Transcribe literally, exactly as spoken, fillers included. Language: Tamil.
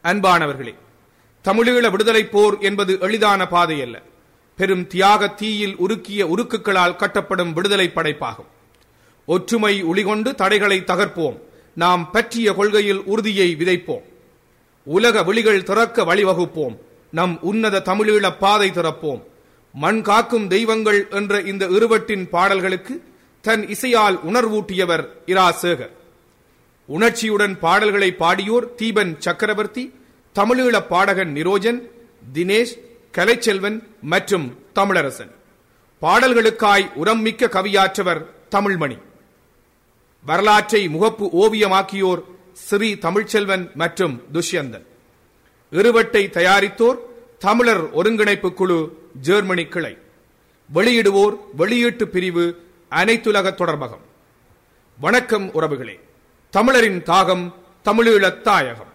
அன்பானவர்களே, தமிழீழ விடுதலை போர் என்பது எளிதான பாதை அல்ல. பெரும் தியாக தீயில் உருக்கிய உருக்குகளால் கட்டப்படும் விடுதலை படைப்பாகும். ஒற்றுமை ஒளிகொண்டு தடைகளை தகர்ப்போம். நாம் பற்றிய கொள்கையில் உறுதியை விதைப்போம். உலக விழிகள் திறக்க வழிவகுப்போம். நம் உன்னத தமிழீழ பாதை திறப்போம். மண் காக்கும் தெய்வங்கள் என்ற இந்த இருவட்டின் பாடல்களுக்கு தன் இசையால் உணர்வூட்டியவர் இரா சேகர். உணர்ச்சியுடன் பாடல்களை பாடியோர் தீபன் சக்கரவர்த்தி, தமிழீழ பாடகன் நிரோஜன், தினேஷ், கலைச்செல்வன் மற்றும் தமிழரசன். பாடல்களுக்காய் உரம்மிக்க கவியாற்றவர் தமிழ்மணி. வரலாற்றை முகப்பு ஓவியமாக்கியோர் ஸ்ரீ தமிழ்ச்செல்வன் மற்றும் துஷ்யந்தன். இருவட்டை தயாரித்தோர் தமிழர் ஒருங்கிணைப்பு குழு, ஜெர்மனி கிளை. வெளியிடுவோர் வெளியீட்டு பிரிவு, அனைத்துலக தொடர்பகம். வணக்கம் உறவுகளே. தமிழரின் தாகம், தமிழீழத் தாயகம்.